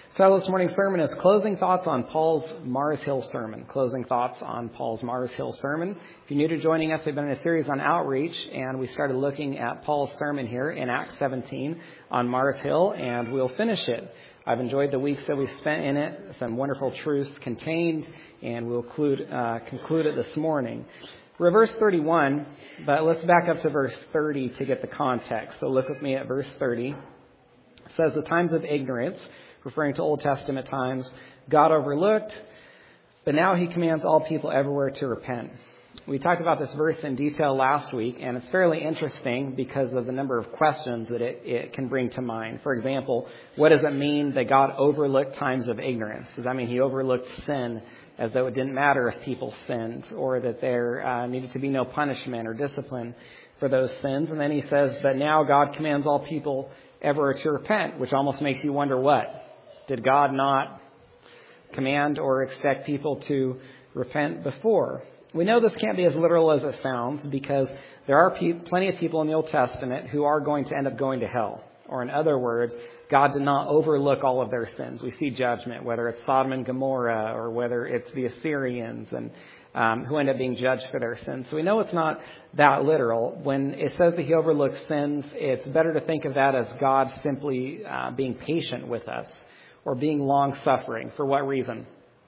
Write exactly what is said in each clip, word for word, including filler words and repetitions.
So this morning's sermon is Closing Thoughts on Paul's Mars Hill Sermon. Closing Thoughts on Paul's Mars Hill Sermon. If you're new to joining us, we've been in a series on outreach, and we started looking at Paul's sermon here in Acts seventeen on Mars Hill, and we'll finish it. I've enjoyed the weeks that we've spent in it, some wonderful truths contained, and we'll conclude, uh, conclude it this morning. We're at verse thirty-one, but let's back up to verse thirty to get the context. So look with me at verse thirty. It says, the times of ignorance, referring to Old Testament times, God overlooked, but now he commands all people everywhere to repent. We talked about this verse in detail last week, and it's fairly interesting because of the number of questions that it, it can bring to mind. For example, what does it mean that God overlooked times of ignorance? Does that mean he overlooked sin as though it didn't matter if people sinned, or that there uh, needed to be no punishment or discipline for those sins? And then he says, but now God commands all people everywhere to repent, which almost makes you wonder what? Did God not command or expect people to repent before? We know this can't be as literal as it sounds, because there are pe- plenty of people in the Old Testament who are going to end up going to hell. Or in other words, God did not overlook all of their sins. We see judgment, whether it's Sodom and Gomorrah or whether it's the Assyrians, and um, who end up being judged for their sins. So we know it's not that literal. When it says that he overlooks sins, it's better to think of that as God simply uh, being patient with us, or being long-suffering. For what reason?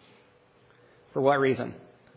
For what reason?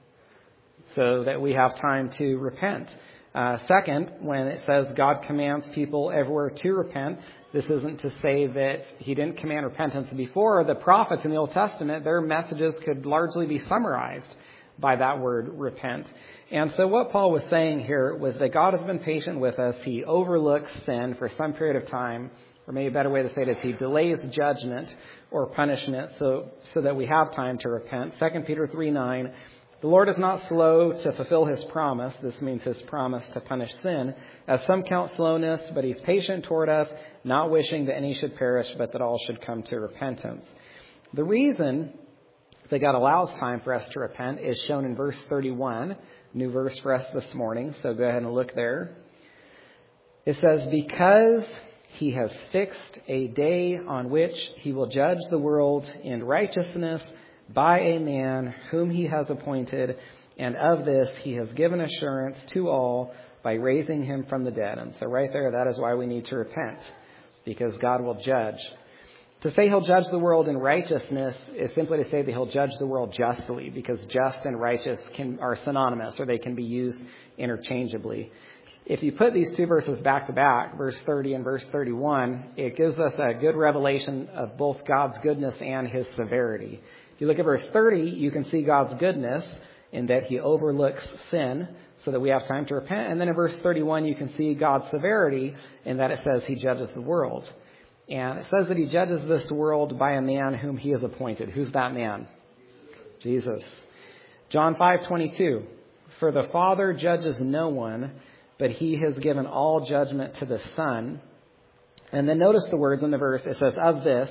So that we have time to repent. Uh, second, when it says God commands people everywhere to repent, this isn't to say that he didn't command repentance before. The prophets in the Old Testament, their messages could largely be summarized by that word, repent. And so what Paul was saying here was that God has been patient with us. He overlooks sin for some period of time. Or maybe a better way to say it is he delays judgment or punishment so so that we have time to repent. Second Peter three nine, the Lord is not slow to fulfill his promise. This means his promise to punish sin, as some count slowness, but he's patient toward us, not wishing that any should perish, but that all should come to repentance. The reason that God allows time for us to repent is shown in verse thirty-one, new verse for us this morning. So go ahead and look there. It says, because he has fixed a day on which he will judge the world in righteousness by a man whom he has appointed, and of this he has given assurance to all by raising him from the dead. And so right there, that is why we need to repent, because God will judge. To say he'll judge the world in righteousness is simply to say that he'll judge the world justly, because just and righteous can are synonymous, or they can be used interchangeably. If you put these two verses back to back, verse thirty and verse thirty-one, it gives us a good revelation of both God's goodness and his severity. If you look at verse thirty, you can see God's goodness in that he overlooks sin so that we have time to repent. And then in verse thirty-one, you can see God's severity in that it says he judges the world. And it says that he judges this world by a man whom he has appointed. Who's that man? Jesus. John five twenty-two, for the Father judges no one, but he has given all judgment to the Son. And then notice the words in the verse. It says, of this,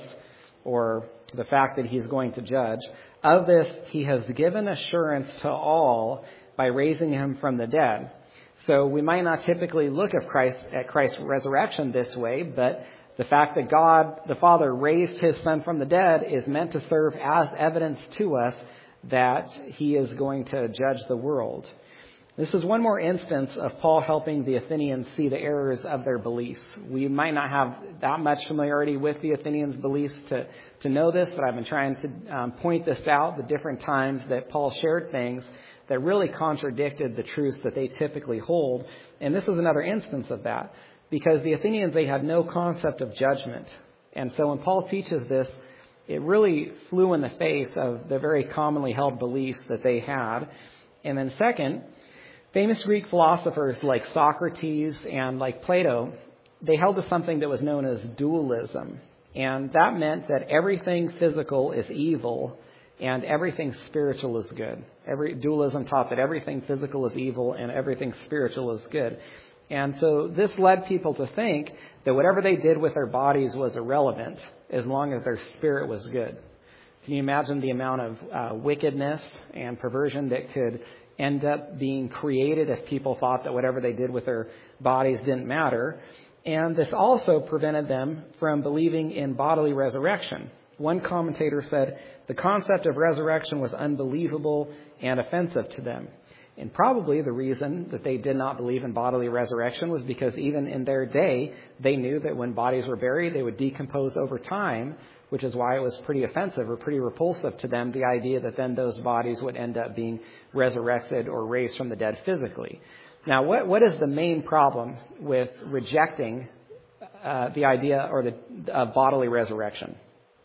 or the fact that he's going to judge, of this he has given assurance to all by raising him from the dead. So we might not typically look at Christ at Christ's resurrection this way, but the fact that God, the Father, raised his Son from the dead is meant to serve as evidence to us that he is going to judge the world. This is one more instance of Paul helping the Athenians see the errors of their beliefs. We might not have that much familiarity with the Athenians' beliefs to, to know this, but I've been trying to um, point this out, the different times that Paul shared things that really contradicted the truths that they typically hold. And this is another instance of that, because the Athenians, they had no concept of judgment. And so when Paul teaches this, it really flew in the face of the very commonly held beliefs that they had. And then second, famous Greek philosophers like Socrates and like Plato, they held to something that was known as dualism. And that meant that everything physical is evil and everything spiritual is good. Every dualism taught that everything physical is evil and everything spiritual is good. And so this led people to think that whatever they did with their bodies was irrelevant as long as their spirit was good. Can you imagine the amount of uh, wickedness and perversion that could end up being created if people thought that whatever they did with their bodies didn't matter? And this also prevented them from believing in bodily resurrection. One commentator said, the concept of resurrection was unbelievable and offensive to them. And probably the reason that they did not believe in bodily resurrection was because even in their day, they knew that when bodies were buried, they would decompose over time, which is why it was pretty offensive or pretty repulsive to them, the idea that then those bodies would end up being resurrected or raised from the dead physically. Now, what, what is the main problem with rejecting uh, the idea or the uh, bodily resurrection?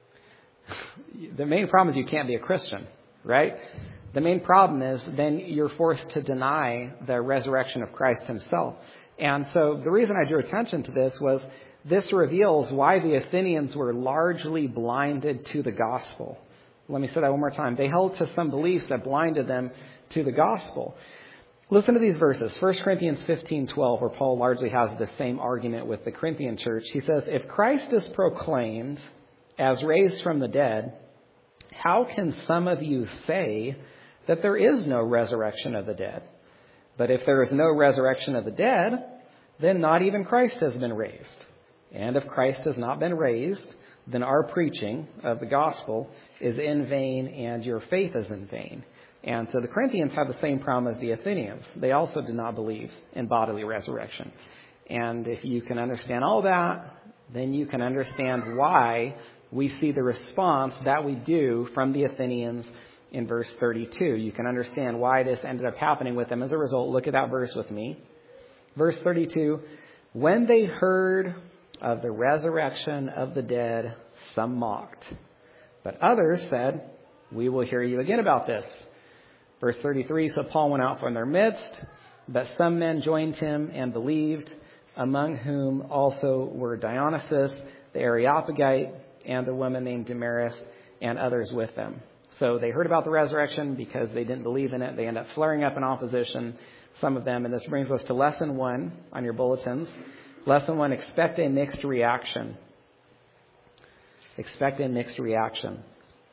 The main problem is you can't be a Christian, right? The main problem is then you're forced to deny the resurrection of Christ himself. And so the reason I drew attention to this was this reveals why the Athenians were largely blinded to the gospel. Let me say that one more time. They held to some beliefs that blinded them to the gospel. Listen to these verses. First Corinthians fifteen twelve, where Paul largely has the same argument with the Corinthian church. He says, if Christ is proclaimed as raised from the dead, how can some of you say that there is no resurrection of the dead? But if there is no resurrection of the dead, then not even Christ has been raised. And if Christ has not been raised, then our preaching of the gospel is in vain and your faith is in vain. And so the Corinthians have the same problem as the Athenians. They also did not believe in bodily resurrection. And if you can understand all that, then you can understand why we see the response that we do from the Athenians in verse thirty-two. You can understand why this ended up happening with them as a result. Look at that verse with me. Verse thirty-two, when they heard of the resurrection of the dead, some mocked. But others said, we will hear you again about this. Verse thirty-three, so Paul went out from their midst, but some men joined him and believed, among whom also were Dionysius, the Areopagite, and a woman named Damaris, and others with them. So they heard about the resurrection because they didn't believe in it. They end up flaring up in opposition, some of them. And this brings us to lesson one on your bulletins. Lesson one, expect a mixed reaction. Expect a mixed reaction.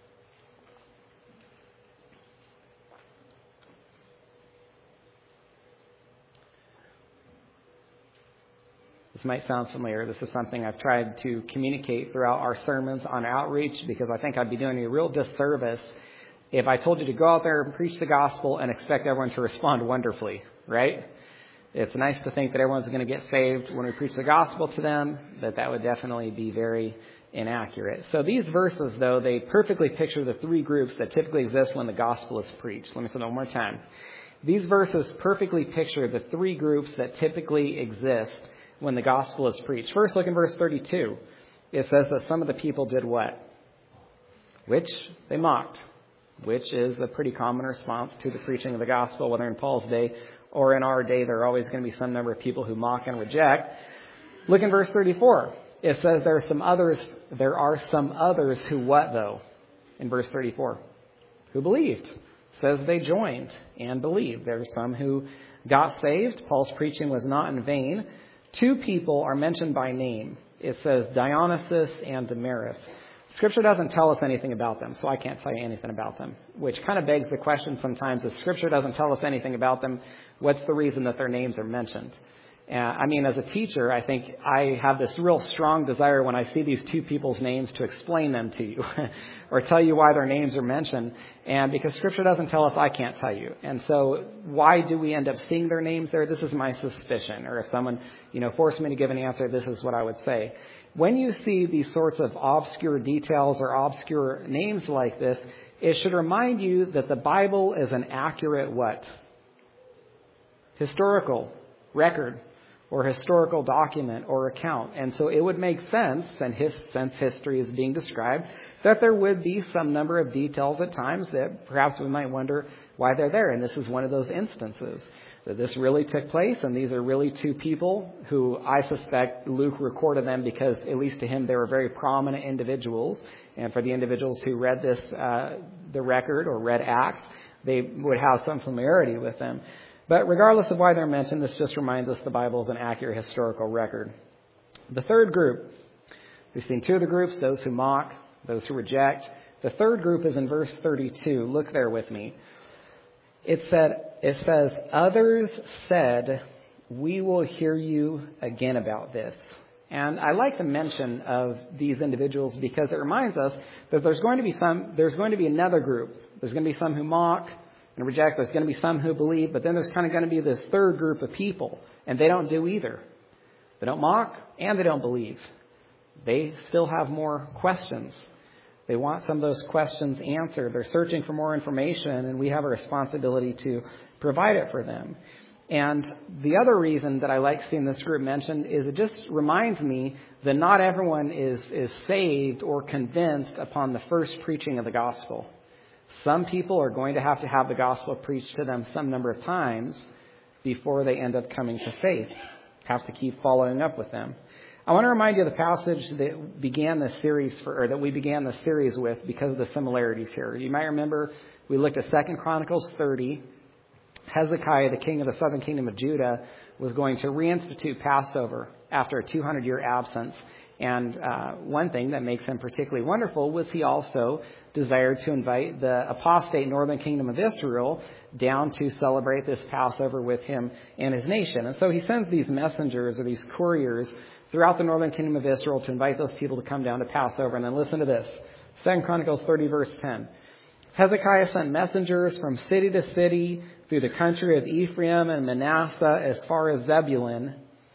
This might sound familiar. This is something I've tried to communicate throughout our sermons on outreach because I think I'd be doing you a real disservice if I told you to go out there and preach the gospel and expect everyone to respond wonderfully, right? It's nice to think that everyone's going to get saved when we preach the gospel to them, but that would definitely be very inaccurate. So these verses, though, they perfectly picture the three groups that typically exist when the gospel is preached. Let me say that one more time. These verses perfectly picture the three groups that typically exist when the gospel is preached. First, look in verse thirty-two. It says that some of the people did what? Which they mocked, which is a pretty common response to the preaching of the gospel, whether in Paul's day or in our day. There are always going to be some number of people who mock and reject. Look in verse thirty-four. It says there are some others, there are some others who what though? In verse thirty-four. Who believed. It says they joined and believed. There are some who got saved. Paul's preaching was not in vain. Two people are mentioned by name. It says Dionysius and Damaris. Scripture doesn't tell us anything about them, so I can't tell you anything about them, which kind of begs the question sometimes, if Scripture doesn't tell us anything about them, what's the reason that their names are mentioned? Uh, I mean, as a teacher, I think I have this real strong desire when I see these two people's names to explain them to you or tell you why their names are mentioned. And because Scripture doesn't tell us, I can't tell you. And so why do we end up seeing their names there? This is my suspicion. Or if someone, you know, forced me to give an answer, this is what I would say. When you see these sorts of obscure details or obscure names like this, it should remind you that the Bible is an accurate what? Historical record or historical document or account. And so it would make sense, and his, since history is being described, that there would be some number of details at times that perhaps we might wonder why they're there. And this is one of those instances that this really took place, and these are really two people who I suspect Luke recorded them because, at least to him, they were very prominent individuals. And for the individuals who read this, uh, the record or read Acts, they would have some familiarity with them. But regardless of why they're mentioned, this just reminds us the Bible is an accurate historical record. The third group, we've seen two of the groups, those who mock, those who reject. The third group is in verse thirty-two. Look there with me. It said, it says, others said, we will hear you again about this. And I like the mention of these individuals because it reminds us that there's going to be some, there's going to be another group. There's going to be some who mock and reject. There's going to be some who believe, but then there's kind of going to be this third group of people, and they don't do either. They don't mock and they don't believe. They still have more questions. They want some of those questions answered. They're searching for more information, and we have a responsibility to provide it for them. And the other reason that I like seeing this group mentioned is it just reminds me that not everyone is, is saved or convinced upon the first preaching of the gospel. Some people are going to have to have the gospel preached to them some number of times before they end up coming to faith. Have to keep following up with them. I want to remind you of the passage that began this series for, or that we began this series with because of the similarities here. You might remember we looked at Second Chronicles thirty. Hezekiah, the king of the southern kingdom of Judah, was going to reinstitute Passover after a two hundred year absence. And uh, one thing that makes him particularly wonderful was he also desired to invite the apostate northern kingdom of Israel down to celebrate this Passover with him and his nation. And so he sends these messengers or these couriers throughout the northern kingdom of Israel to invite those people to come down to Passover. And then listen to this. Second Chronicles thirty, verse ten. Hezekiah sent messengers from city to city through the country of Ephraim and Manasseh as far as Zebulun.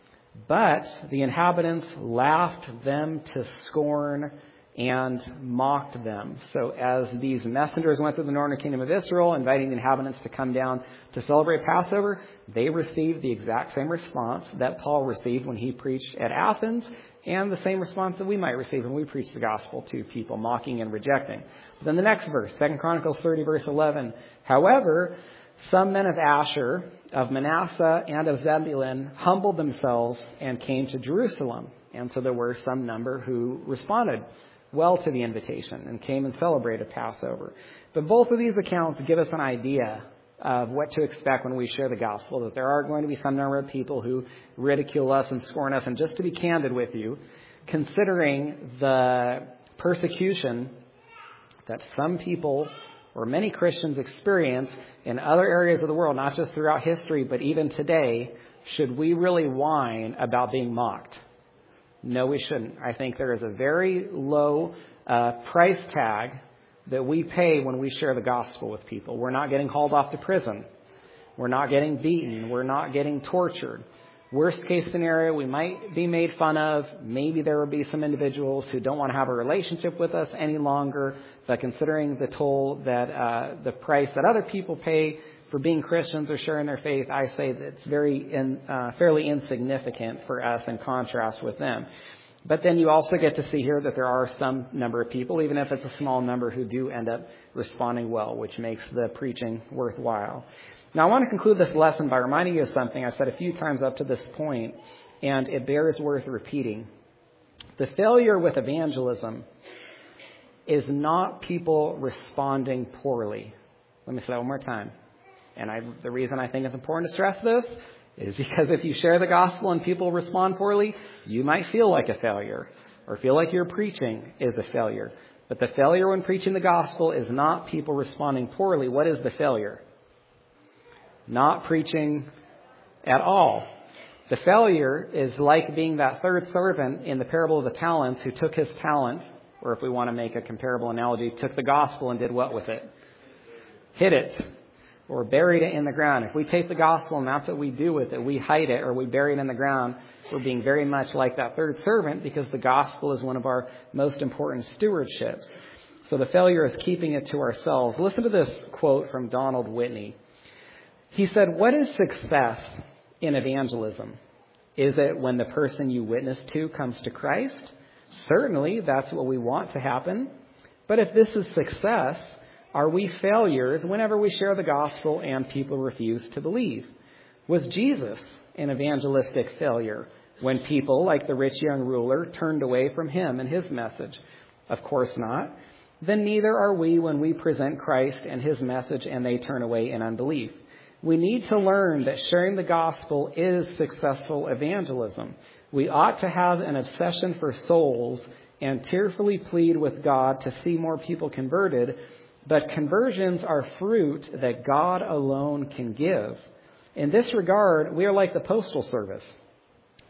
But the inhabitants laughed them to scorn and mocked them. So as these messengers went through the northern kingdom of Israel, inviting the inhabitants to come down to celebrate Passover, they received the exact same response that Paul received when he preached at Athens, and the same response that we might receive when we preach the gospel to people, mocking and rejecting. But then the next verse, Second Chronicles thirty, verse eleven. However, some men of Asher, of Manasseh, and of Zebulun humbled themselves and came to Jerusalem. And so there were some number who responded well to the invitation and came and celebrated Passover. But both of these accounts give us an idea of what to expect when we share the gospel, that there are going to be some number of people who ridicule us and scorn us. And just to be candid with you, considering the persecution that some people or many Christians experience in other areas of the world, not just throughout history, but even today, should we really whine about being mocked? No, we shouldn't. I think there is a very low uh, price tag that we pay when we share the gospel with people. We're not getting hauled off to prison. We're not getting beaten. We're not getting tortured. Worst case scenario, we might be made fun of. Maybe there will be some individuals who don't want to have a relationship with us any longer. But considering the toll that uh, the price that other people pay for being Christians or sharing their faith, I say that it's very in, uh, fairly insignificant for us in contrast with them. But then you also get to see here that there are some number of people, even if it's a small number, who do end up responding well, which makes the preaching worthwhile. Now, I want to conclude this lesson by reminding you of something I've said a few times up to this point, and it bears worth repeating. The failure with evangelism is not people responding poorly. Let me say that one more time. And I, the reason I think it's important to stress this is because if you share the gospel and people respond poorly, you might feel like a failure or feel like your preaching is a failure. But the failure when preaching the gospel is not people responding poorly. What is the failure? Not preaching at all. The failure is like being that third servant in the parable of the talents who took his talents, or if we want to make a comparable analogy, took the gospel and did what with it? Hid it. Or buried it in the ground. If we take the gospel and that's what we do with it, we hide it or we bury it in the ground, we're being very much like that third servant because the gospel is one of our most important stewardships. So the failure is keeping it to ourselves. Listen to this quote from Donald Whitney. He said, "What is success in evangelism? Is it when the person you witness to comes to Christ? Certainly, that's what we want to happen. But if this is success, are we failures whenever we share the gospel and people refuse to believe? Was Jesus an evangelistic failure when people, like the rich young ruler, turned away from him and his message? Of course not. Then neither are we when we present Christ and his message and they turn away in unbelief. We need to learn that sharing the gospel is successful evangelism. We ought to have an obsession for souls and tearfully plead with God to see more people converted. But conversions are fruit that God alone can give. In this regard, we are like the Postal Service.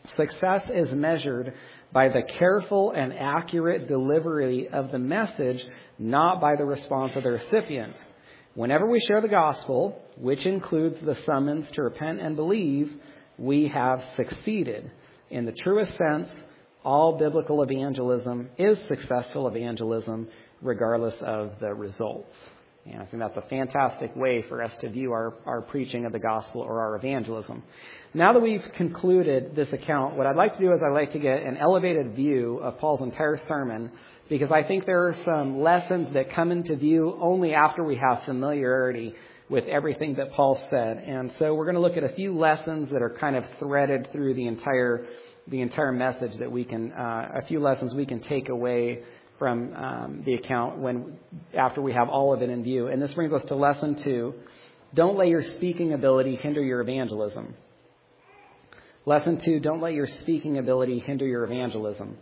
Success is measured by the careful and accurate delivery of the message, not by the response of the recipient. Whenever we share the gospel, which includes the summons to repent and believe, we have succeeded. In the truest sense, all biblical evangelism is successful evangelism, regardless of the results. And I think that's a fantastic way for us to view our, our preaching of the gospel or our evangelism. Now that we've concluded this account, what I'd like to do is I'd like to get an elevated view of Paul's entire sermon, because I think there are some lessons that come into view only after we have familiarity with everything that Paul said. And so we're going to look at a few lessons that are kind of threaded through the entire the entire message that we can, uh, a few lessons we can take away from um, the account when after we have all of it in view. And this brings us to lesson two. Don't let your speaking ability hinder your evangelism. Lesson two, don't let your speaking ability hinder your evangelism.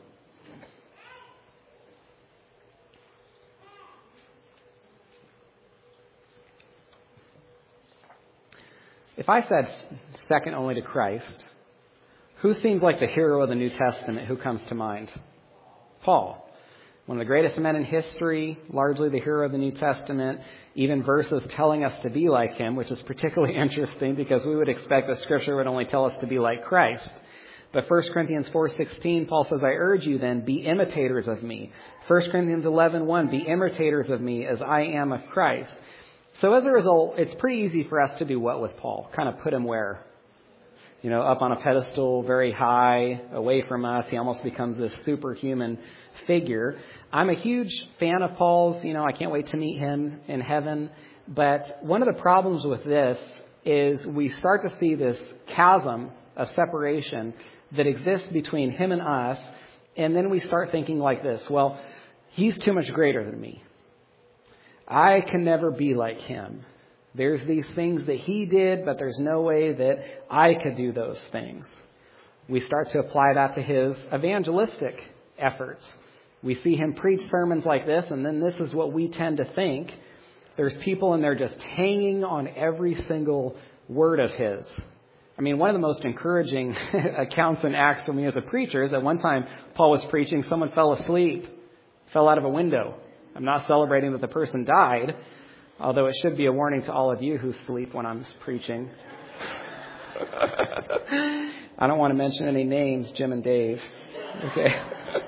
If I said second only to Christ, who seems like the hero of the New Testament? Who comes to mind? Paul. One of the greatest men in history, largely the hero of the New Testament, even verses telling us to be like him, which is particularly interesting because we would expect that Scripture would only tell us to be like Christ. But First Corinthians four sixteen, Paul says, I urge you then, be imitators of me. First Corinthians eleven one, be imitators of me as I am of Christ. So as a result, it's pretty easy for us to do what with Paul? Kind of put him where? You know, up on a pedestal, very high, away from us. He almost becomes this superhuman figure. I'm a huge fan of Paul's. You know, I can't wait to meet him in heaven. But one of the problems with this is we start to see this chasm of separation that exists between him and us. And then we start thinking like this, well, he's too much greater than me. I can never be like him. There's these things that he did, but there's no way that I could do those things. We start to apply that to his evangelistic efforts. We see him preach sermons like this, and then this is what we tend to think. There's people and they're just hanging on every single word of his. I mean, one of the most encouraging accounts in Acts for me as a preacher is that one time Paul was preaching, someone fell asleep, fell out of a window. I'm not celebrating that the person died, although it should be a warning to all of you who sleep when I'm preaching. I don't want to mention any names, Jim and Dave. Okay.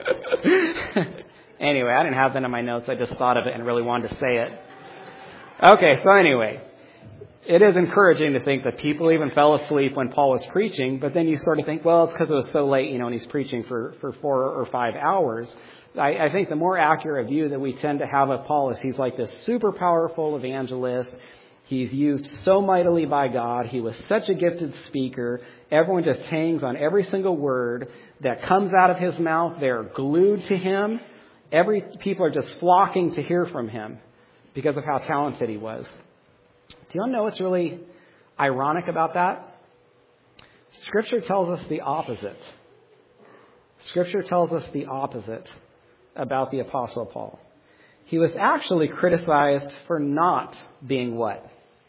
Anyway, I didn't have that in my notes. I just thought of it and really wanted to say it. Okay, so anyway, it is encouraging to think that people even fell asleep when Paul was preaching, but then you sort of think, well, it's because it was so late, you know, and he's preaching for, for four or five hours. I, I think the more accurate view that we tend to have of Paul is he's like this super powerful evangelist. He's used so mightily by God. He was such a gifted speaker. Everyone just hangs on every single word that comes out of his mouth. They're glued to him. Every people are just flocking to hear from him because of how talented he was. Do you want to know what's really ironic about that? Scripture tells us the opposite. Scripture tells us the opposite about the Apostle Paul. He was actually criticized for not being what?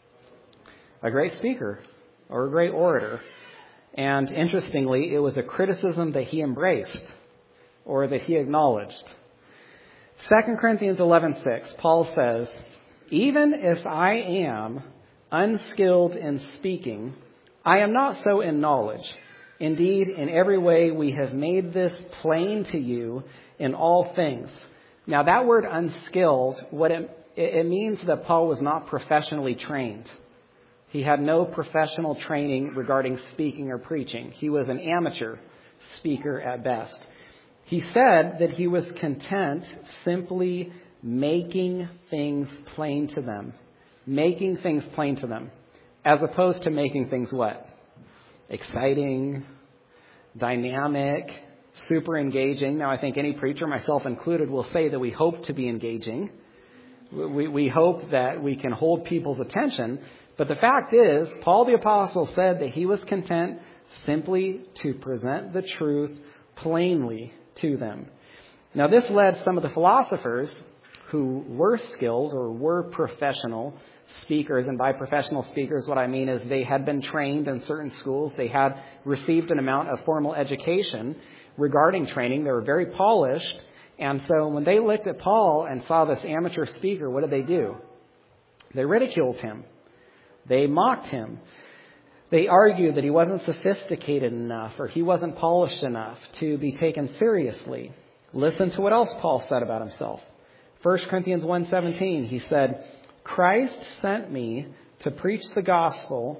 A great speaker or a great orator. And interestingly, it was a criticism that he embraced or that he acknowledged. Second Corinthians eleven six, Paul says, even if I am unskilled in speaking, I am not so in knowledge. Indeed, in every way we have made this plain to you in all things. Now that word unskilled, what it, it means that Paul was not professionally trained. He had no professional training regarding speaking or preaching. He was an amateur speaker at best. He said that he was content simply making things plain to them. Making things plain to them. As opposed to making things what? Exciting, dynamic, super engaging. Now, I think any preacher, myself included, will say that we hope to be engaging. We, we hope that we can hold people's attention. But the fact is, Paul the Apostle said that he was content simply to present the truth plainly to them. Now, this led some of the philosophers who were skilled or were professional speakers. And by professional speakers, what I mean is they had been trained in certain schools. They had received an amount of formal education regarding training. They were very polished. And so when they looked at Paul and saw this amateur speaker, what did they do? They ridiculed him. They mocked him. They argued that he wasn't sophisticated enough or he wasn't polished enough to be taken seriously. Listen to what else Paul said about himself. First Corinthians one seventeen, he said, Christ sent me to preach the gospel,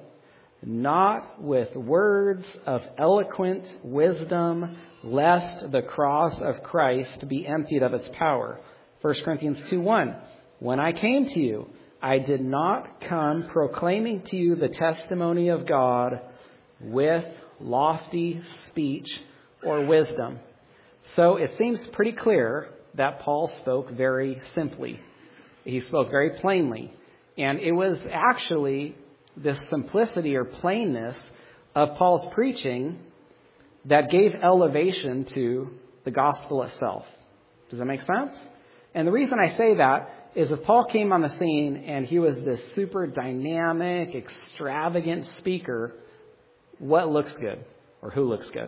not with words of eloquent wisdom, lest the cross of Christ be emptied of its power. First Corinthians two one, when I came to you, I did not come proclaiming to you the testimony of God with lofty speech or wisdom. So it seems pretty clear that Paul spoke very simply. He spoke very plainly. And it was actually this simplicity or plainness of Paul's preaching that gave elevation to the gospel itself. Does that make sense? And the reason I say that is if Paul came on the scene and he was this super dynamic, extravagant speaker, what looks good? Or who looks good?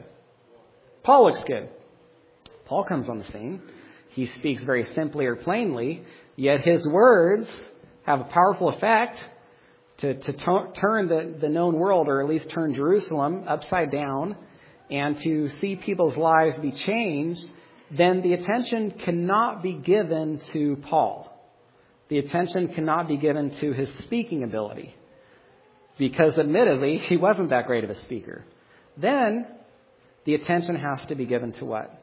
Paul looks good. Paul comes on the scene. He speaks very simply or plainly, yet his words have a powerful effect to, to t- turn the, the known world, or at least turn Jerusalem upside down, and to see people's lives be changed. Then the attention cannot be given to Paul. The attention cannot be given to his speaking ability, because admittedly, he wasn't that great of a speaker. Then the attention has to be given to what?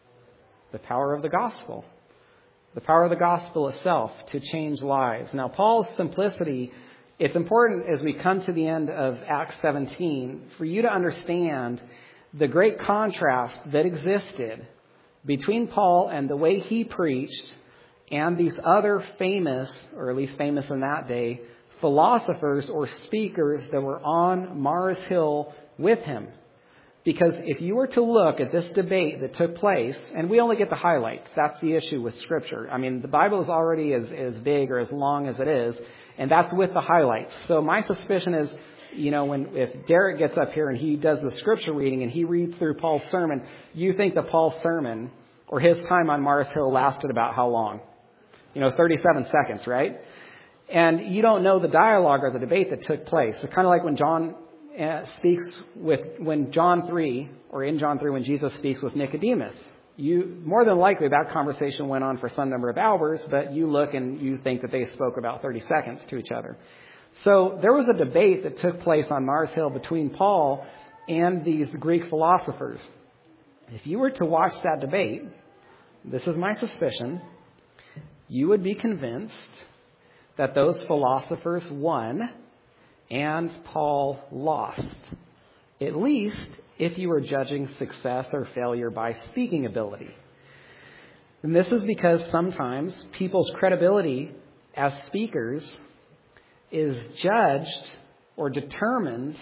The power of the gospel. The power of the gospel itself to change lives. Now, Paul's simplicity, it's important as we come to the end of Acts seventeen for you to understand the great contrast that existed between Paul and the way he preached and these other famous, or at least famous in that day, philosophers or speakers that were on Mars Hill with him. Because if you were to look at this debate that took place, and we only get the highlights, that's the issue with Scripture. I mean, the Bible is already as, as big or as long as it is, and that's with the highlights. So my suspicion is, you know, when if Derek gets up here and he does the Scripture reading and he reads through Paul's sermon, you think that Paul's sermon or his time on Mars Hill lasted about how long? You know, thirty-seven seconds, right? And you don't know the dialogue or the debate that took place. So kind of like when John uh, speaks with, when John three, or in John three, when Jesus speaks with Nicodemus. You, more than likely, that conversation went on for some number of hours, but you look and you think that they spoke about thirty seconds to each other. So there was a debate that took place on Mars Hill between Paul and these Greek philosophers. If you were to watch that debate, this is my suspicion, you would be convinced that those philosophers won and Paul lost. At least if you were judging success or failure by speaking ability. And this is because sometimes people's credibility as speakers is judged or determined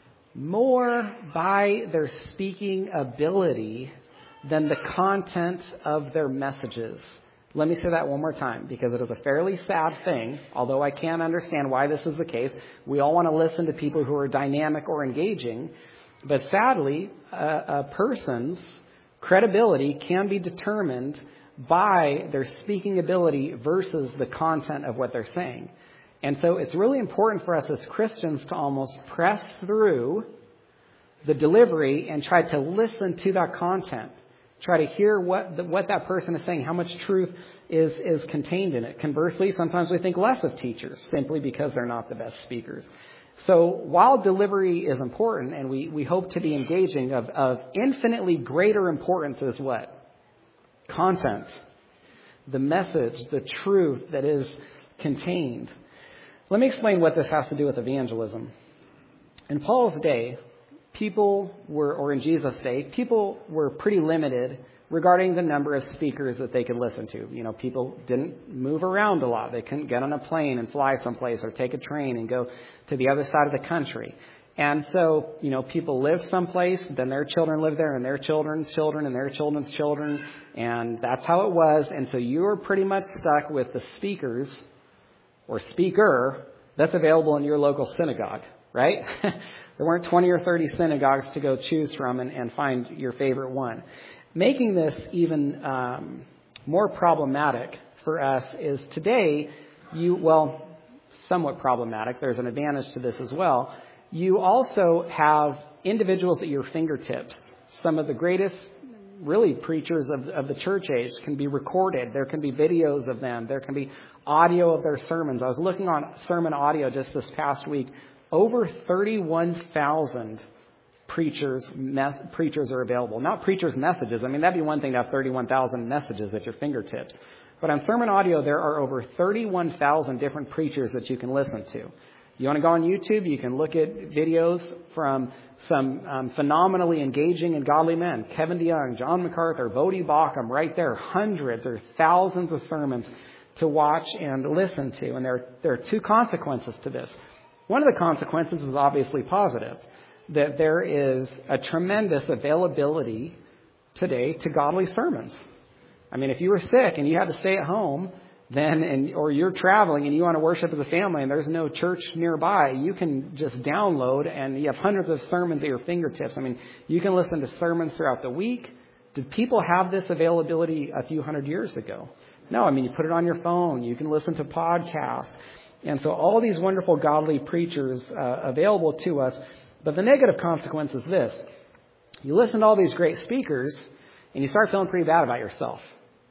more by their speaking ability than the content of their messages. Let me say that one more time, because it is a fairly sad thing, although I can understand why this is the case. We all want to listen to people who are dynamic or engaging, but sadly, a, a person's credibility can be determined by their speaking ability versus the content of what they're saying. And so it's really important for us as Christians to almost press through the delivery and try to listen to that content. Try to hear what the, what that person is saying, how much truth is, is contained in it. Conversely, sometimes we think less of teachers simply because they're not the best speakers. So while delivery is important and we, we hope to be engaging, of, of infinitely greater importance is what? Content. The message, the truth that is contained. Let me explain what this has to do with evangelism. In Paul's day, people were, or in Jesus' day, people were pretty limited regarding the number of speakers that they could listen to. You know, people didn't move around a lot. They couldn't get on a plane and fly someplace or take a train and go to the other side of the country. And so, you know, people live someplace, then their children live there, and their children's children, and their children's children, and that's how it was. And so you were pretty much stuck with the speakers, or speaker, that's available in your local synagogue, right? There weren't twenty or thirty synagogues to go choose from and, and find your favorite one. Making this even um, more problematic for us is today, you, well, somewhat problematic. There's an advantage to this as well. You also have individuals at your fingertips. Some of the greatest, really, preachers of, of the church age can be recorded. There can be videos of them. There can be audio of their sermons. I was looking on sermon audio just this past week. Over thirty-one thousand preachers mes- preachers are available. Not preachers' messages. I mean, that'd be one thing to have thirty-one thousand messages at your fingertips. But on sermon audio, there are over thirty-one thousand different preachers that you can listen to. You want to go on YouTube, you can look at videos from some um, phenomenally engaging and godly men. Kevin DeYoung, John MacArthur, Voddie Baucham, right there. Hundreds or thousands of sermons to watch and listen to. And there, there are two consequences to this. One of the consequences is obviously positive, that there is a tremendous availability today to godly sermons. I mean, if you were sick and you had to stay at home, then, and or you're traveling and you want to worship as a family and there's no church nearby, you can just download and you have hundreds of sermons at your fingertips. I mean, you can listen to sermons throughout the week. Did people have this availability a few hundred years ago? No, I mean, you put it on your phone. You can listen to podcasts. And so all these wonderful godly preachers uh, available to us. But the negative consequence is this. You listen to all these great speakers and you start feeling pretty bad about yourself.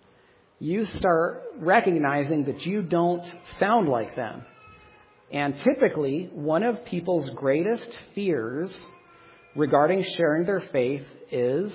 You start recognizing that you don't sound like them. And typically, one of people's greatest fears regarding sharing their faith is,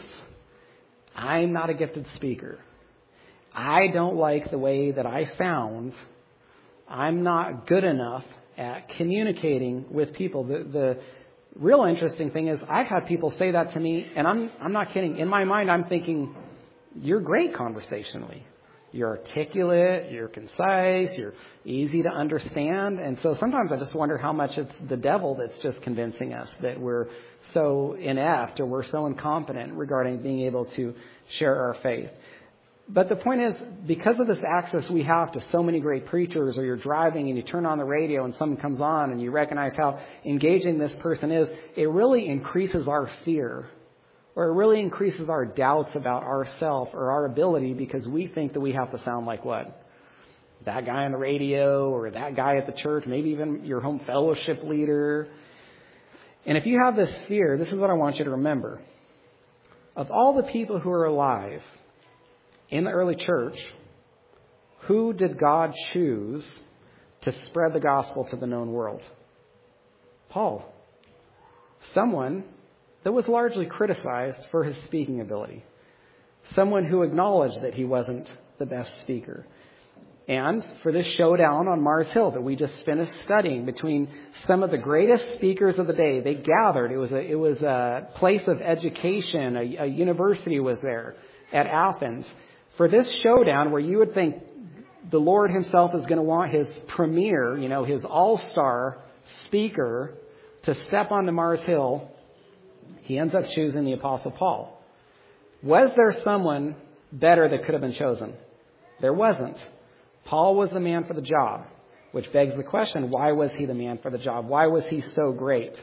I'm not a gifted speaker. I don't like the way that I sound. I'm not good enough at communicating with people. The, the real interesting thing is I've had people say that to me, and I'm I'm not kidding. In my mind, I'm thinking, you're great conversationally. You're articulate, you're concise, you're easy to understand. And so sometimes I just wonder how much it's the devil that's just convincing us that we're so inept or we're so incompetent regarding being able to share our faith. But the point is, because of this access we have to so many great preachers, or you're driving and you turn on the radio and someone comes on and you recognize how engaging this person is, it really increases our fear. Or it really increases our doubts about ourselves or our ability, because we think that we have to sound like what? That guy on the radio, or that guy at the church, maybe even your home fellowship leader. And if you have this fear, this is what I want you to remember. Of all the people who are alive in the early church, who did God choose to spread the gospel to the known world? Paul. Someone that was largely criticized for his speaking ability. Someone who acknowledged that he wasn't the best speaker. And for this showdown on Mars Hill that we just finished studying between some of the greatest speakers of the day, they gathered. It was a, it was a place of education. A, a university was there at Athens. For this showdown where you would think the Lord himself is going to want his premier, you know, his all-star speaker to step onto Mars Hill, he ends up choosing the Apostle Paul. Was there someone better that could have been chosen? There wasn't. Paul was the man for the job, which begs the question, why was he the man for the job? Why was he so great?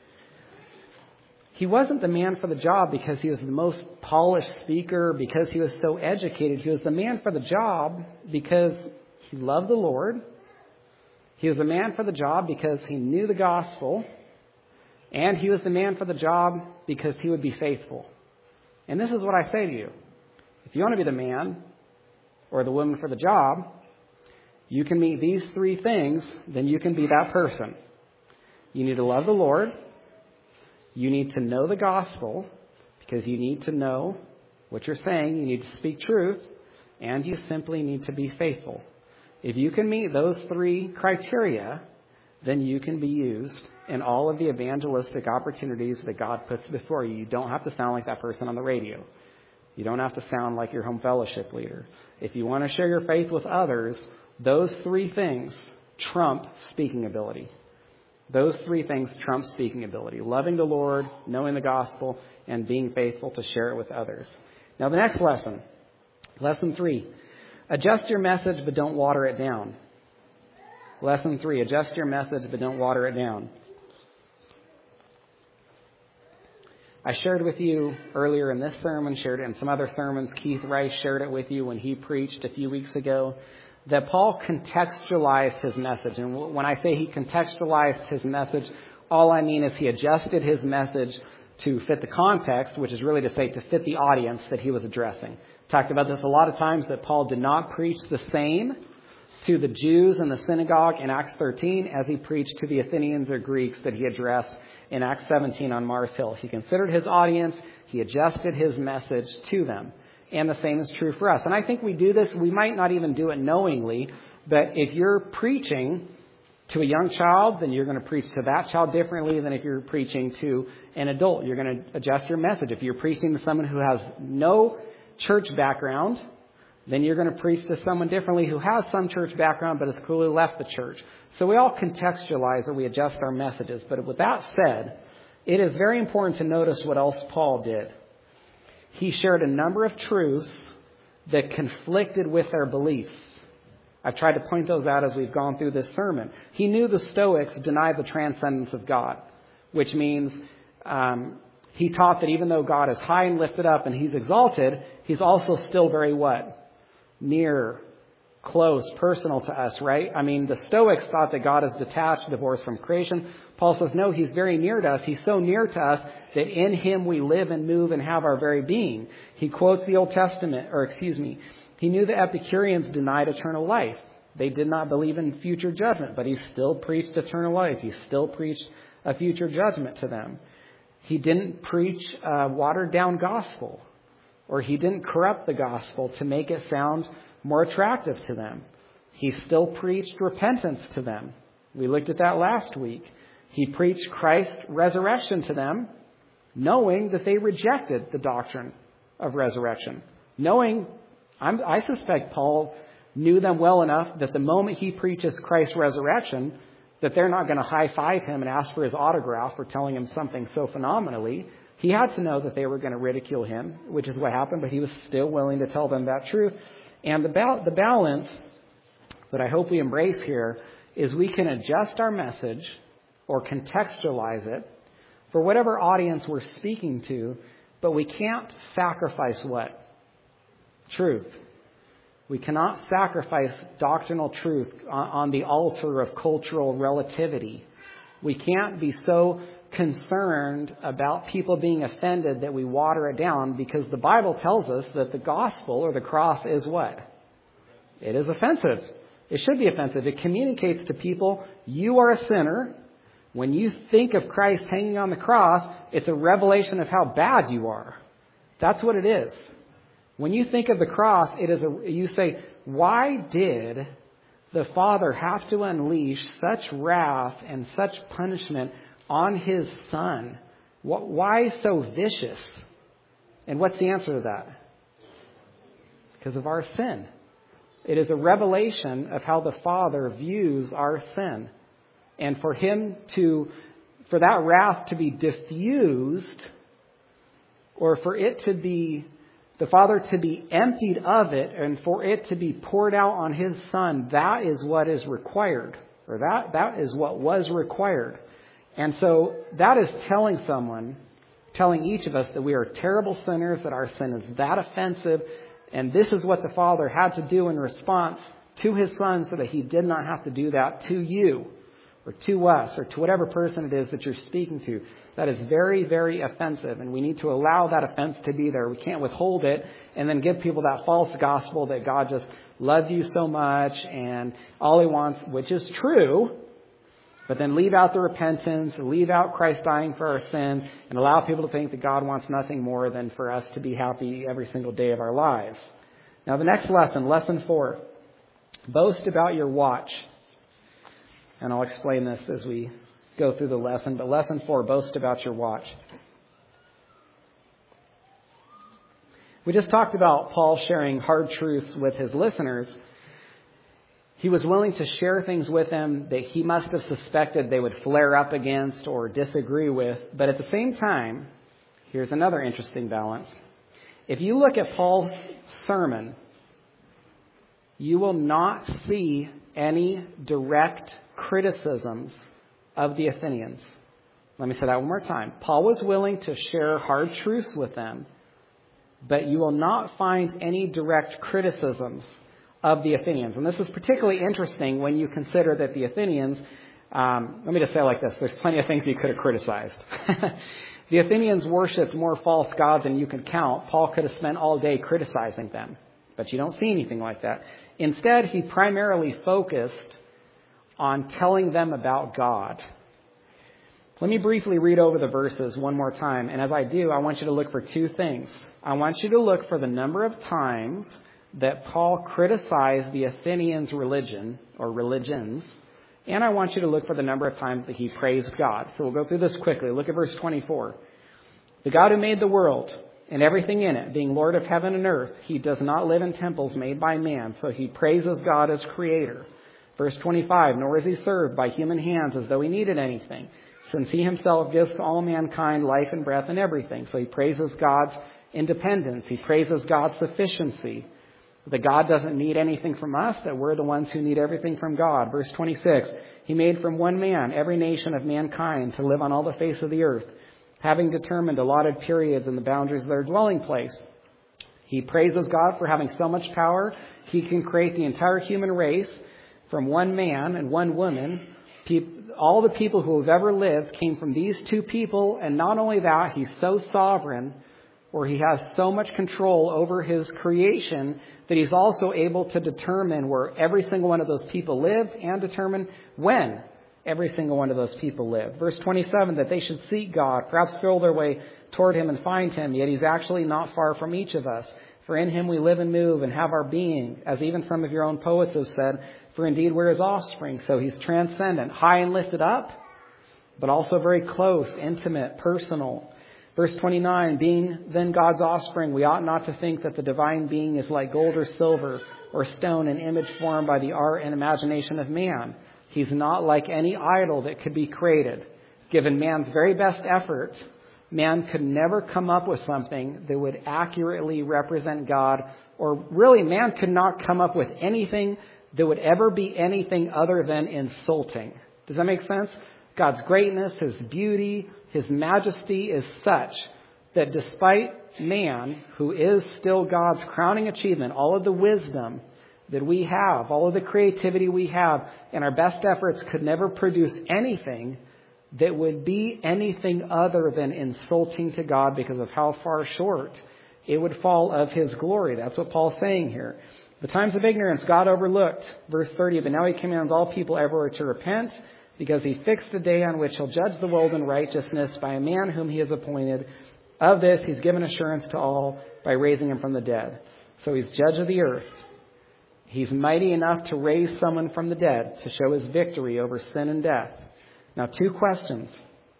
He wasn't the man for the job because he was the most polished speaker, because he was so educated. He was the man for the job because he loved the Lord. He was the man for the job because he knew the gospel. And he was the man for the job because he would be faithful. And this is what I say to you. If you want to be the man or the woman for the job, you can meet these three things, then you can be that person. You need to love the Lord. You need to know the gospel, because you need to know what you're saying. You need to speak truth. And you simply need to be faithful. If you can meet those three criteria, then you can be used in all of the evangelistic opportunities that God puts before you. You don't have to sound like that person on the radio. You don't have to sound like your home fellowship leader. If you want to share your faith with others, those three things trump speaking ability. Those three things trump speaking ability. Loving the Lord, knowing the gospel, and being faithful to share it with others. Now the next lesson, lesson three, adjust your message but don't water it down. Lesson three, adjust your message but don't water it down. I shared with you earlier in this sermon, shared it in some other sermons. Keith Rice shared it with you when he preached a few weeks ago, that Paul contextualized his message. And when I say he contextualized his message, all I mean is he adjusted his message to fit the context, which is really to say to fit the audience that he was addressing. Talked about this a lot of times, that Paul did not preach the same to the Jews in the synagogue in Acts thirteen as he preached to the Athenians or Greeks that he addressed in Acts seventeen on Mars Hill. He considered his audience. He adjusted his message to them. And the same is true for us. And I think we do this. We might not even do it knowingly. But if you're preaching to a young child, then you're going to preach to that child differently than if you're preaching to an adult. You're going to adjust your message. If you're preaching to someone who has no church background, then you're going to preach to someone differently who has some church background but has clearly left the church. So we all contextualize or we adjust our messages. But with that said, it is very important to notice what else Paul did. He shared a number of truths that conflicted with their beliefs. I've tried to point those out as we've gone through this sermon. He knew the Stoics denied the transcendence of God, which means um, he taught that even though God is high and lifted up and he's exalted, he's also still very what? Near, close, personal to us, right? I mean, the Stoics thought that God is detached, divorced from creation. Paul says, no, he's very near to us. He's so near to us that in him we live and move and have our very being. He quotes the Old Testament, or excuse me, he knew the Epicureans denied eternal life. They did not believe in future judgment, but he still preached eternal life. He still preached a future judgment to them. He didn't preach a watered down gospel, or he didn't corrupt the gospel to make it sound more attractive to them. He still preached repentance to them. We looked at that last week. He preached Christ's resurrection to them, knowing that they rejected the doctrine of resurrection. Knowing, I'm, I suspect Paul knew them well enough that the moment he preaches Christ's resurrection, that they're not going to high-five him and ask for his autograph for telling him something so phenomenally. He had to know that they were going to ridicule him, which is what happened, but he was still willing to tell them that truth. And the, ba- the balance that I hope we embrace here is we can adjust our message or contextualize it for whatever audience we're speaking to, but we can't sacrifice what? Truth. We cannot sacrifice doctrinal truth on, on the altar of cultural relativity. We can't be so concerned about people being offended that we water it down, because the Bible tells us that the gospel or the cross is what? It is offensive. It should be offensive. It communicates to people, you are a sinner. When you think of Christ hanging on the cross, it's a revelation of how bad you are. That's what it is. When you think of the cross, it is a, you say, why did the Father have to unleash such wrath and such punishment on his Son? Why so vicious? And what's the answer to that? Because of our sin. It is a revelation of how the Father views our sin. And for him to, for that wrath to be diffused, or for it to be, the Father to be emptied of it, and for it to be poured out on his Son, that is what is required. Or that, that is what was required. And so that is telling someone, telling each of us that we are terrible sinners, that our sin is that offensive, and this is what the Father had to do in response to his Son so that he did not have to do that to you, or to us, or to whatever person it is that you're speaking to. That is very, very offensive, and we need to allow that offense to be there. We can't withhold it and then give people that false gospel that God just loves you so much and all he wants, which is true, but then leave out the repentance, leave out Christ dying for our sins, and allow people to think that God wants nothing more than for us to be happy every single day of our lives. Now the next lesson, lesson four, boast about your watch. And I'll explain this as we go through the lesson. But lesson four, boast about your watch. We just talked about Paul sharing hard truths with his listeners. He was willing to share things with them that he must have suspected they would flare up against or disagree with. But at the same time, here's another interesting balance. If you look at Paul's sermon, you will not see any direct criticisms of the Athenians. Let me say that one more time. Paul was willing to share hard truths with them, but you will not find any direct criticisms of the Athenians. And this is particularly interesting when you consider that the Athenians, um, let me just say it like this, there's plenty of things you could have criticized. The Athenians worshipped more false gods than you could count. Paul could have spent all day criticizing them, but you don't see anything like that. Instead, he primarily focused on telling them about God. Let me briefly read over the verses one more time. And as I do, I want you to look for two things. I want you to look for the number of times that Paul criticized the Athenians' religion or religions. And I want you to look for the number of times that he praised God. So we'll go through this quickly. Look at verse twenty-four. The God who made the world and everything in it, being Lord of heaven and earth, he does not live in temples made by man, so he praises God as creator. Verse twenty-five, nor is he served by human hands as though he needed anything, since he himself gives to all mankind life and breath and everything. So he praises God's independence. He praises God's sufficiency. That God doesn't need anything from us, that we're the ones who need everything from God. Verse twenty-six, he made from one man every nation of mankind to live on all the face of the earth, having determined allotted periods and the boundaries of their dwelling place. He praises God for having so much power, he can create the entire human race from one man and one woman. All the people who have ever lived came from these two people, and not only that, he's so sovereign, or he has so much control over his creation, that he's also able to determine where every single one of those people lived and determine when every single one of those people lived. Verse twenty-seven, that they should seek God, perhaps feel their way toward him and find him, yet he's actually not far from each of us. For in him we live and move and have our being, as even some of your own poets have said, for indeed we're his offspring. So he's transcendent, high and lifted up, but also very close, intimate, personal. Verse twenty-nine, being then God's offspring, we ought not to think that the divine being is like gold or silver or stone, an image formed by the art and imagination of man. He's not like any idol that could be created. Given man's very best efforts, man could never come up with something that would accurately represent God, or really man could not come up with anything that would ever be anything other than insulting. Does that make sense? God's greatness, his beauty, his majesty is such that despite man, who is still God's crowning achievement, all of the wisdom that we have, all of the creativity we have, and our best efforts could never produce anything that would be anything other than insulting to God because of how far short it would fall of his glory. That's what Paul's saying here. The times of ignorance God overlooked. Verse thirty, but now he commands all people everywhere to repent, because he fixed a day on which he'll judge the world in righteousness by a man whom he has appointed. Of this he's given assurance to all by raising him from the dead. So he's judge of the earth. He's mighty enough to raise someone from the dead to show his victory over sin and death. Now, two questions.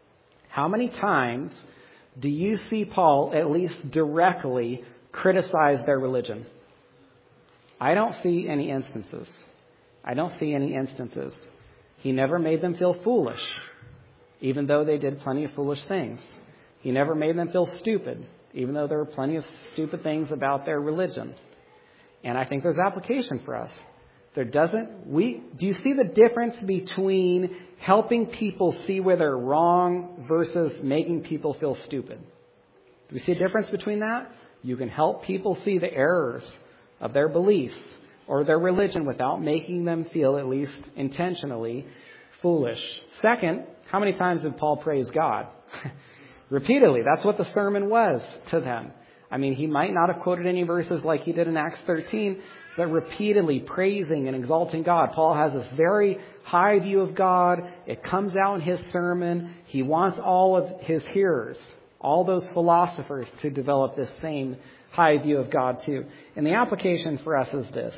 How many times do you see Paul at least directly criticize their religion? I don't see any instances. I don't see any instances. He never made them feel foolish, even though they did plenty of foolish things. He never made them feel stupid, even though there were plenty of stupid things about their religion. And I think there's application for us. There doesn't, we, do you see the difference between helping people see where they're wrong versus making people feel stupid? Do we see a difference between that? You can help people see the errors of their beliefs or their religion without making them feel, at least intentionally, foolish. Second, how many times did Paul praise God? Repeatedly. That's what the sermon was to them. I mean, he might not have quoted any verses like he did in Acts thirteen, but repeatedly praising and exalting God. Paul has this very high view of God. It comes out in his sermon. He wants all of his hearers, all those philosophers, to develop this same high view of God too. And the application for us is this.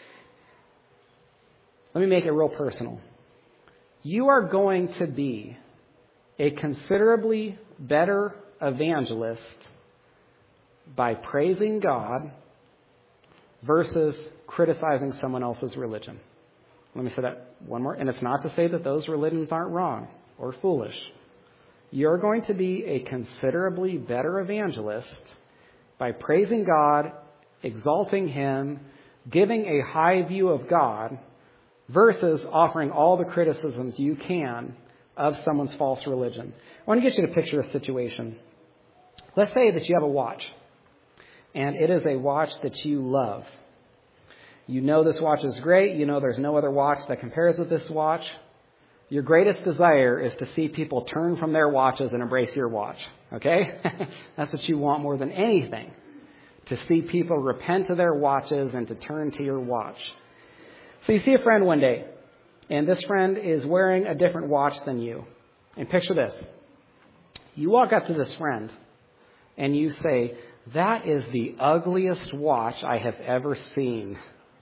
Let me make it real personal. You are going to be a considerably better evangelist by praising God versus criticizing someone else's religion. Let me say that one more. And it's not to say that those religions aren't wrong or foolish. You're going to be a considerably better evangelist by praising God, exalting Him, giving a high view of God, versus offering all the criticisms you can of someone's false religion. I want to get you to picture a situation. Let's say that you have a watch, and it is a watch that you love. You know this watch is great. You know there's no other watch that compares with this watch. Your greatest desire is to see people turn from their watches and embrace your watch. Okay? That's what you want more than anything. To see people repent of their watches and to turn to your watch. So you see a friend one day, and this friend is wearing a different watch than you. And picture this. You walk up to this friend, and you say, "That is the ugliest watch I have ever seen.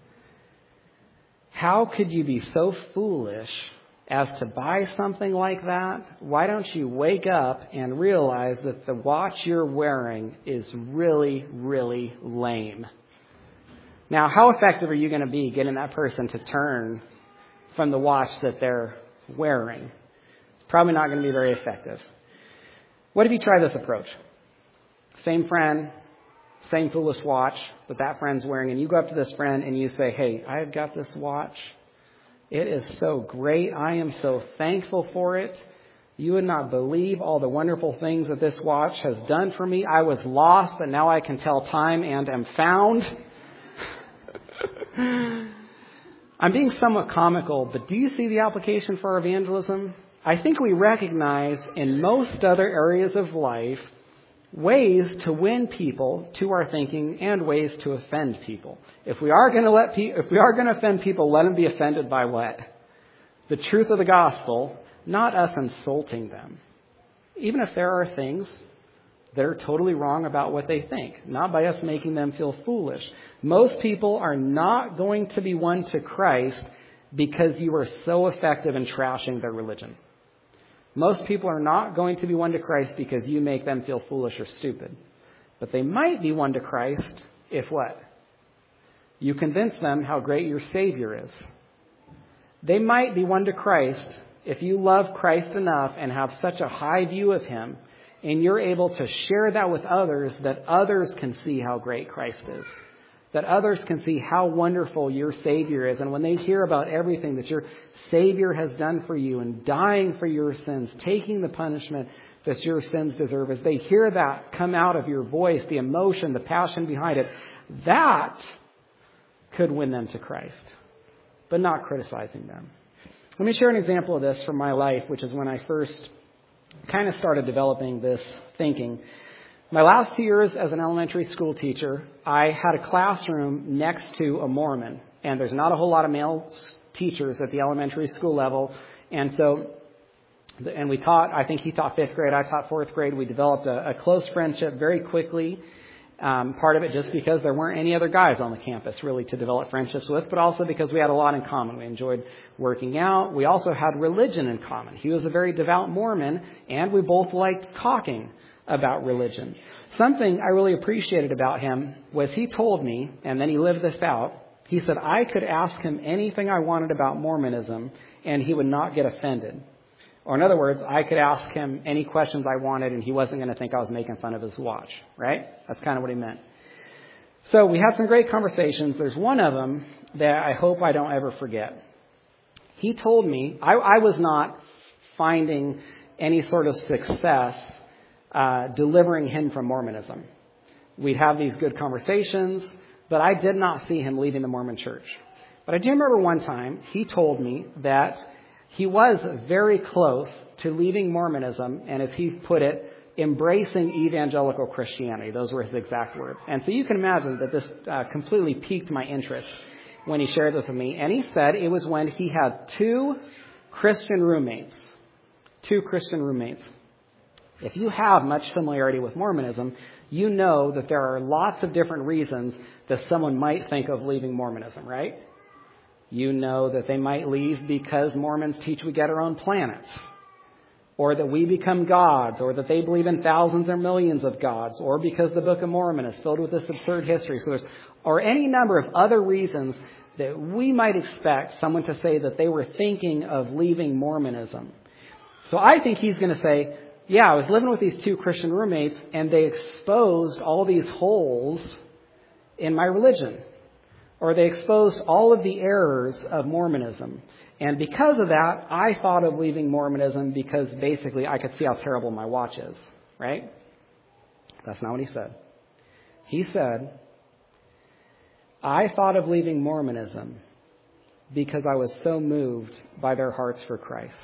How could you be so foolish as to buy something like that? Why don't you wake up and realize that the watch you're wearing is really, really lame?" Now, how effective are you going to be getting that person to turn from the watch that they're wearing? It's probably not going to be very effective. What if you try this approach? Same friend, same foolish watch that that friend's wearing, and you go up to this friend and you say, "Hey, I've got this watch. It is so great. I am so thankful for it. You would not believe all the wonderful things that this watch has done for me. I was lost, but now I can tell time and am found." I'm being somewhat comical, but do you see the application for our evangelism? I think we recognize in most other areas of life ways to win people to our thinking and ways to offend people. If we are going to let pe- if we are going to offend people, let them be offended by what? The truth of the gospel, not us insulting them. Even if there are things that are totally wrong about what they think, not by us making them feel foolish. Most people are not going to be won to Christ because you are so effective in trashing their religion. Most people are not going to be won to Christ because you make them feel foolish or stupid. But they might be won to Christ if what? You convince them how great your Savior is. They might be won to Christ if you love Christ enough and have such a high view of Him, and you're able to share that with others, that others can see how great Christ is. That others can see how wonderful your Savior is. And when they hear about everything that your Savior has done for you and dying for your sins, taking the punishment that your sins deserve, as they hear that come out of your voice, the emotion, the passion behind it, that could win them to Christ, but not criticizing them. Let me share an example of this from my life, which is when I first kind of started developing this thinking. My last two years as an elementary school teacher, I had a classroom next to a Mormon, and there's not a whole lot of male teachers at the elementary school level, and so, and we taught, I think he taught fifth grade, I taught fourth grade. We developed a, a close friendship very quickly. Um, part of it just because there weren't any other guys on the campus really to develop friendships with, but also because we had a lot in common. We enjoyed working out. We also had religion in common. He was a very devout Mormon, and we both liked talking about religion. Something I really appreciated about him was he told me, and then he lived this out, he said I could ask him anything I wanted about Mormonism, and he would not get offended. Or in other words, I could ask him any questions I wanted and he wasn't going to think I was making fun of his watch, right? That's kind of what he meant. So we had some great conversations. There's one of them that I hope I don't ever forget. He told me, I, I was not finding any sort of success uh, delivering him from Mormonism. We'd have these good conversations, but I did not see him leaving the Mormon church. But I do remember one time he told me that he was very close to leaving Mormonism, and as he put it, embracing evangelical Christianity. Those were his exact words. And so you can imagine that this uh, completely piqued my interest when he shared this with me. And he said it was when he had two Christian roommates. Two Christian roommates. If you have much familiarity with Mormonism, you know that there are lots of different reasons that someone might think of leaving Mormonism, right? You know that they might leave because Mormons teach we get our own planets, or that we become gods, or that they believe in thousands or millions of gods, or because the Book of Mormon is filled with this absurd history. So there's, or any number of other reasons that we might expect someone to say that they were thinking of leaving Mormonism. So I think he's going to say, yeah, I was living with these two Christian roommates and they exposed all these holes in my religion. Or they exposed all of the errors of Mormonism. And because of that, I thought of leaving Mormonism because basically I could see how terrible my watch is. Right? That's not what he said. He said, I thought of leaving Mormonism because I was so moved by their hearts for Christ.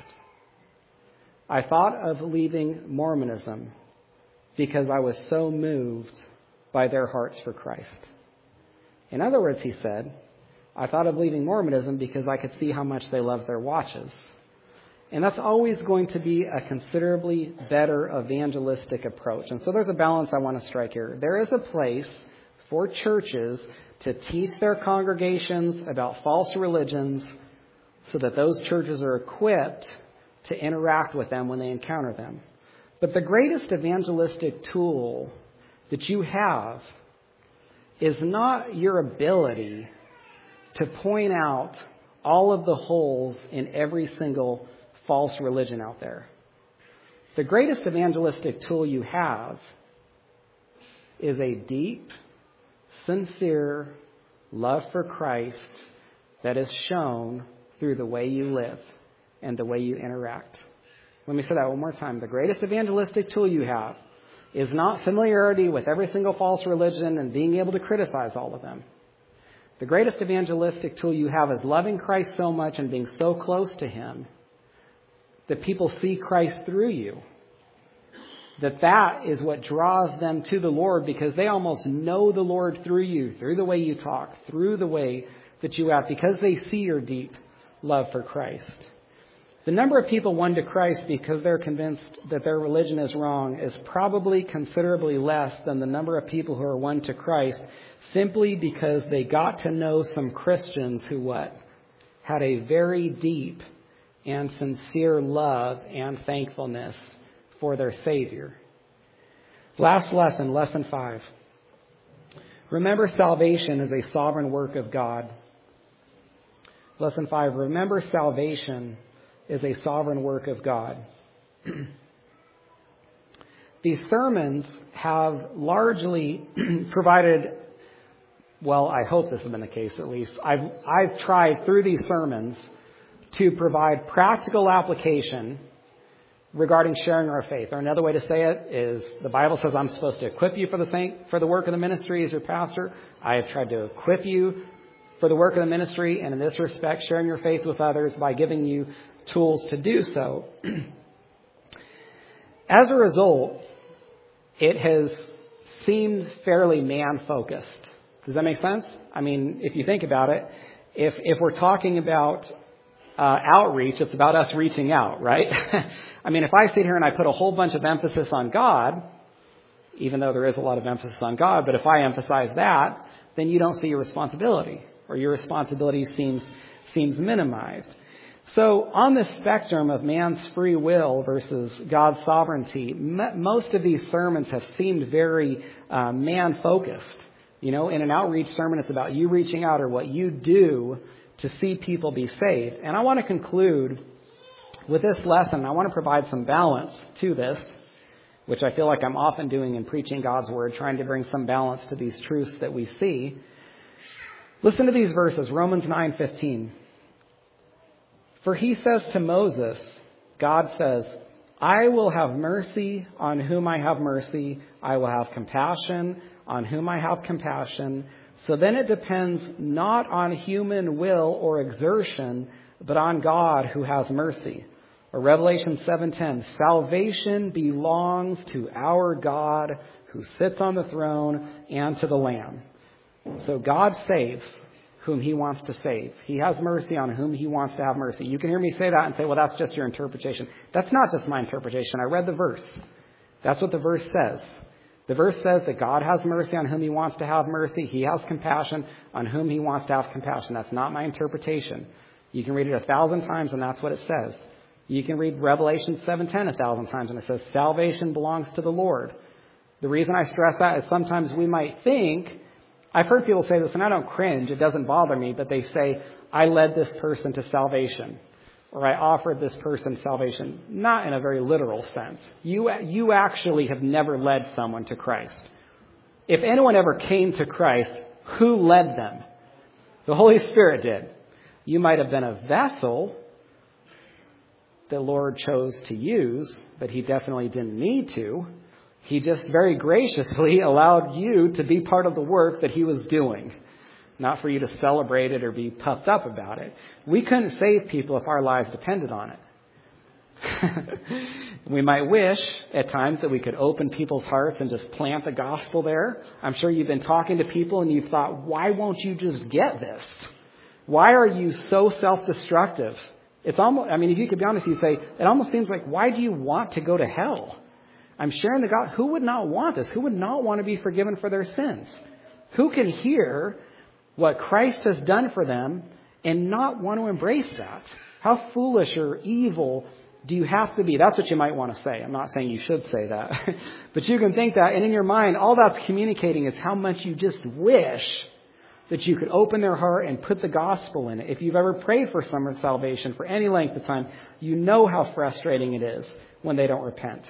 I thought of leaving Mormonism because I was so moved by their hearts for Christ. In other words, he said, I thought of leaving Mormonism because I could see how much they love their watches. And that's always going to be a considerably better evangelistic approach. And so there's a balance I want to strike here. There is a place for churches to teach their congregations about false religions so that those churches are equipped to interact with them when they encounter them. But the greatest evangelistic tool that you have is not your ability to point out all of the holes in every single false religion out there. The greatest evangelistic tool you have is a deep, sincere love for Christ that is shown through the way you live and the way you interact. Let me say that one more time. The greatest evangelistic tool you have is not familiarity with every single false religion and being able to criticize all of them. The greatest evangelistic tool you have is loving Christ so much and being so close to Him that people see Christ through you. That that is what draws them to the Lord because they almost know the Lord through you, through the way you talk, through the way that you act, because they see your deep love for Christ. The number of people won to Christ because they're convinced that their religion is wrong is probably considerably less than the number of people who are won to Christ simply because they got to know some Christians who what? Had a very deep and sincere love and thankfulness for their Savior. Last lesson, lesson five. Remember, salvation is a sovereign work of God. Lesson five, remember, salvation is a sovereign work of God. These sermons have largely provided, well, I hope this has been the case at least. I've, I've tried through these sermons to provide practical application regarding sharing our faith. Or another way to say it is the Bible says I'm supposed to equip you for the saint, for the work of the ministry as your pastor. I have tried to equip you for the work of the ministry, and in this respect, sharing your faith with others by giving you tools to do so. As a result, it has seemed fairly man-focused. Does that make sense? I mean, if you think about it, if if we're talking about uh, outreach, it's about us reaching out, right? I mean, if I sit here and I put a whole bunch of emphasis on God, even though there is a lot of emphasis on God, but if I emphasize that, then you don't see your responsibility, or your responsibility seems seems minimized. So on the spectrum of man's free will versus God's sovereignty, m- most of these sermons have seemed very uh, man-focused. You know, in an outreach sermon, it's about you reaching out or what you do to see people be saved. And I want to conclude with this lesson. I want to provide some balance to this, which I feel like I'm often doing in preaching God's Word, trying to bring some balance to these truths that we see. Listen to these verses, Romans nine fifteen. For he says to Moses, God says, I will have mercy on whom I have mercy. I will have compassion on whom I have compassion. So then it depends not on human will or exertion, but on God who has mercy. Or Revelation seven ten, salvation belongs to our God who sits on the throne and to the Lamb. So God saves whom he wants to save. He has mercy on whom he wants to have mercy. You can hear me say that and say, well, that's just your interpretation. That's not just my interpretation. I read the verse. That's what the verse says. The verse says that God has mercy on whom he wants to have mercy. He has compassion on whom he wants to have compassion. That's not my interpretation. You can read it a thousand times and that's what it says. You can read Revelation seven ten a thousand times and it says salvation belongs to the Lord. The reason I stress that is sometimes we might think I've heard people say this, and I don't cringe. It doesn't bother me, but they say, I led this person to salvation, or I offered this person salvation. Not in a very literal sense. You, you actually have never led someone to Christ. If anyone ever came to Christ, who led them? The Holy Spirit did. You might have been a vessel the Lord chose to use, but he definitely didn't need to. He just very graciously allowed you to be part of the work that he was doing, not for you to celebrate it or be puffed up about it. We couldn't save people if our lives depended on it. We might wish at times that we could open people's hearts and just plant the gospel there. I'm sure you've been talking to people and you've thought, why won't you just get this? Why are you so self-destructive? It's almost, I mean, if you could be honest, you'd say, it almost seems like, why do you want to go to hell? I'm sharing the gospel. Who would not want this? Who would not want to be forgiven for their sins? Who can hear what Christ has done for them and not want to embrace that? How foolish or evil do you have to be? That's what you might want to say. I'm not saying you should say that. But you can think that, and in your mind, all that's communicating is how much you just wish that you could open their heart and put the gospel in it. If you've ever prayed for someone's salvation for any length of time, you know how frustrating it is when they don't repent.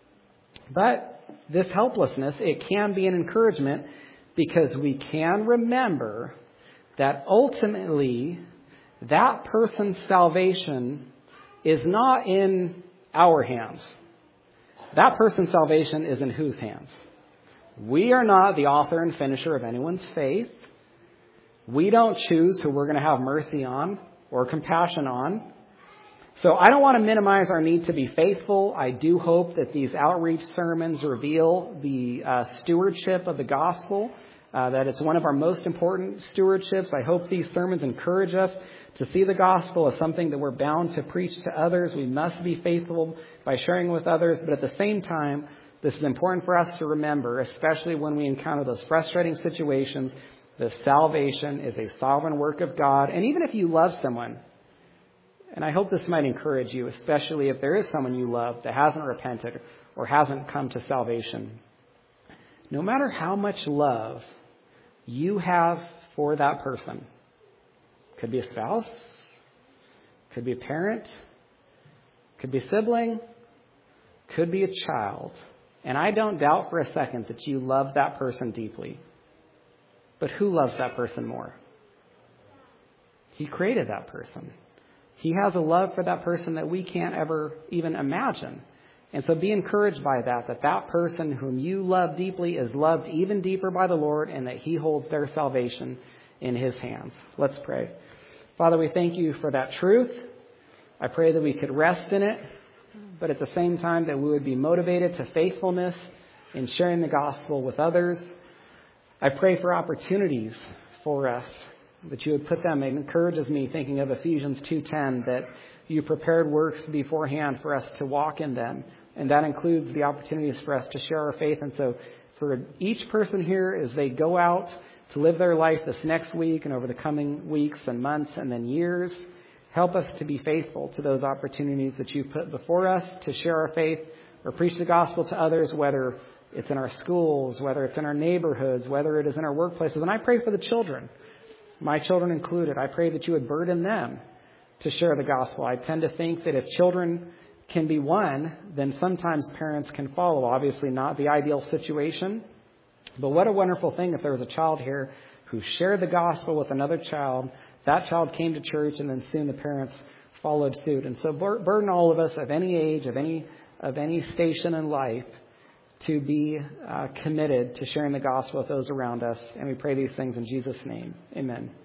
But this helplessness, it can be an encouragement because we can remember that ultimately that person's salvation is not in our hands. That person's salvation is in whose hands? We are not the author and finisher of anyone's faith. We don't choose who we're going to have mercy on or compassion on. So I don't want to minimize our need to be faithful. I do hope that these outreach sermons reveal the uh, stewardship of the gospel, uh, that it's one of our most important stewardships. I hope these sermons encourage us to see the gospel as something that we're bound to preach to others. We must be faithful by sharing with others. But at the same time, this is important for us to remember, especially when we encounter those frustrating situations, that salvation is a sovereign work of God. And even if you love someone, and I hope this might encourage you, especially if there is someone you love that hasn't repented or hasn't come to salvation. No matter how much love you have for that person, could be a spouse, could be a parent, could be a sibling, could be a child. And I don't doubt for a second that you love that person deeply. But who loves that person more? He created that person. He has a love for that person that we can't ever even imagine. And so be encouraged by that, that that person whom you love deeply is loved even deeper by the Lord and that he holds their salvation in his hands. Let's pray. Father, we thank you for that truth. I pray that we could rest in it, but at the same time that we would be motivated to faithfulness in sharing the gospel with others. I pray for opportunities for us, that you would put them. It encourages me thinking of Ephesians two ten, that you prepared works beforehand for us to walk in them. And that includes the opportunities for us to share our faith. And so for each person here, as they go out to live their life this next week and over the coming weeks and months and then years, help us to be faithful to those opportunities that you put before us to share our faith or preach the gospel to others, whether it's in our schools, whether it's in our neighborhoods, whether it is in our workplaces. And I pray for the children, my children included. I pray that you would burden them to share the gospel. I tend to think that if children can be won, then sometimes parents can follow. Obviously not the ideal situation, but what a wonderful thing if there was a child here who shared the gospel with another child. That child came to church, and then soon the parents followed suit. And so burden all of us of any age, of any of any station in life, to be uh, committed to sharing the gospel with those around us. And we pray these things in Jesus' name. Amen.